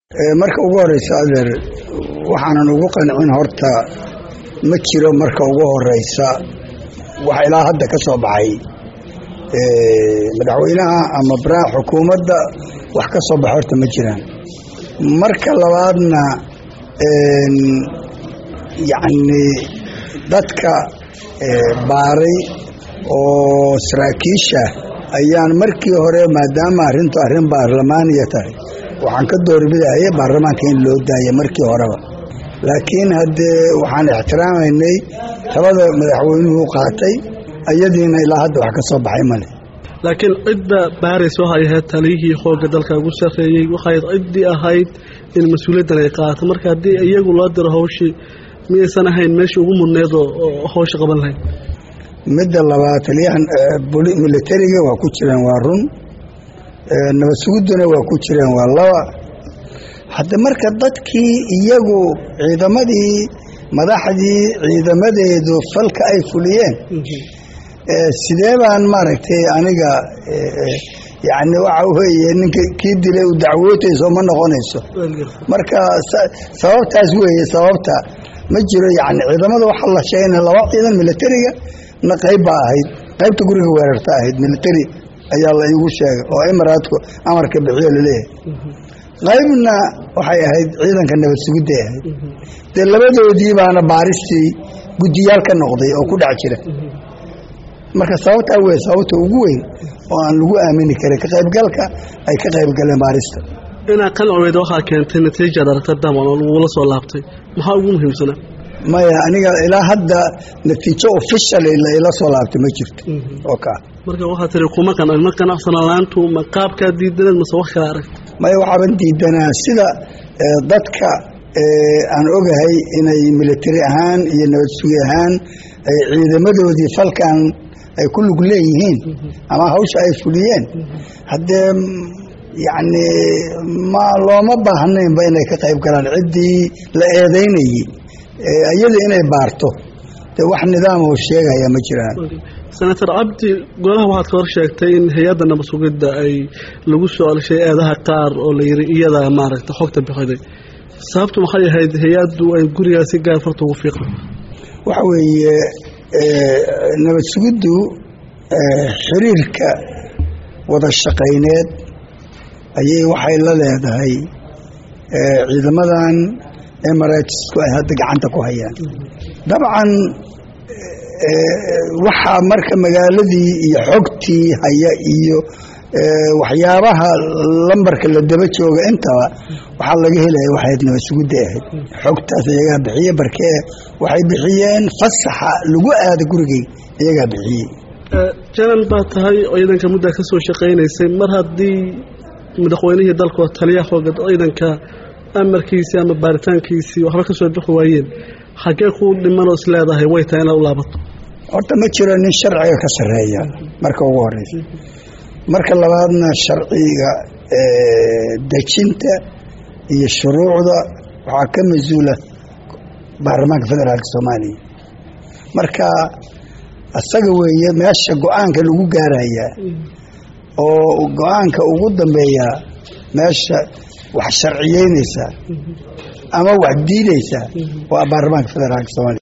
marka ugu horeysa adeer waxaanan ugu qancin horta ma jiro marka ugu horeysa wax ilaa hadda ka soo baxay madaxweynaha ama baraha xukuumadda wax ka soo baxay horta ma jiraan. marka labaadna yacni dadka baaray oo saraakiisha ayaan markii hore maadaama arrintu arrin baarlamaaniya tahay waxaan ka doorbidayay baarlamaanka in loo daayo markii horeba, laakiin haddee waxaan ixtiraamaynay talada madaxweynuhu qaatay ayadiina ilaa hadda wax ka soo baxay male. laakiin cidda baaris waxay ahayd taliyihii xoogga dalka ugu sarreeyey, waxay ciddii ahayd in mas-uuliyaddan ay qaato. marka haddii iyagu loo diro hawshii miyaysan ahayn meeshii ugu mudneed oo hawsha qaban lahayd? midda labaad taliyahan militariga waa ku jiraan, waa run. nabad suguduna waa ku jiraan, waa laba. hadda marka dadkii iyagu ciidamadii madaxdii ciidamadeedu falka ay fuliyeen sidee baan maaragtay aniga yacni waxa weeye ninka kii dilay u dacwootayso ma noqonayso. marka sababtaas weeye sababta ma jiro. yacni ciidamada waxaa la sheegay laba ciidan militariga na qayb baa ahayd, qaybta guriga weerarta ahayd militari ayaa la iigu sheegay oo imaraadku amarka bixiyo laleeyahay. qaybna waxay ahayd ciidanka nabad sugidday ahayd. dee labadoodii baana baaristii guddiyaal ka noqday oo ku dhex jira. marka sababtaa wey sababta ugu weyn oo aan lagu aamini karin ka qaybgalka ay ka qaybgaleen baarista. inaa qancweed waxaa keentay natiijada aragtadaam oo lagula soo laabtay, maxaa ugu muhiimsanaa? maya aniga ilaa hadda natiijo official ila soo laabtay ma jirto. marka waxaa tiri kuma qanacsana laantu ma qaabkaa diidaneed mase wax kala arag? maya waxaaban diidanaa sida dadka aan ogahay inay militari ahaan iyo nabad sugi ahaan ay ciidamadoodii falkan ay ku lug leeyihiin ama hawsha ay fuliyeen. haddee yacni looma baahnaynba inay ka qayb galaan ciddii la eedaynayey iyada inay baarto. dee wax nidaam oo sheegaya ma jiraan. senator cabdi golaha waxaad ka hor sheegtay in hay-adda nabad sugidda ay lagu soo alshay eedaha qaar oo la yidhi iyada maaragta xogta bixiday. sababtu maxay ahayd hay-addu ay gurigaasi gaar farta ugu fiiqday? waxa weeye nabad sugiddu xiriirka wada shaqayneed ayay waxay la leedahay ciidamadan emirateska ay hadda gacanta ku hayaan. dabcan waxaa marka magaaladii iyo xogtii haya iyo waxyaabaha lambarka la daba jooga intaba waxaa laga helaya waxayd nabad sugidday ahayd. xogtaas iyagaa bixiye barkee waxay bixiyeen fasaxa lagu aada gurigay iyagaa bixiyey. janan baa tahay ciidanka muddaa ka soo shaqaynaysay, mar haddii madaxweynihii dalka oo taliya xooga ciidanka amarkiisii ama baaritaankiisii waxba ka soo bixi waayeen, xaggee ku dhimanoo is leedahay way tahay inaad u laabato? horta ma jiro nin sharciga ka sarreeya marka ugu horeysa. marka labaadna sharciga dejinta iyo shuruucda waxaa ka mas-uula baarlamaanka federaalka soomaaliya. marka asaga weeye meesha go-aanka lagu gaarayaa oo go-aanka ugu dambeeya meesha wax sharciyeynaysa ama wax diidaysa waa baarlamaanka federaalka soomaaliya.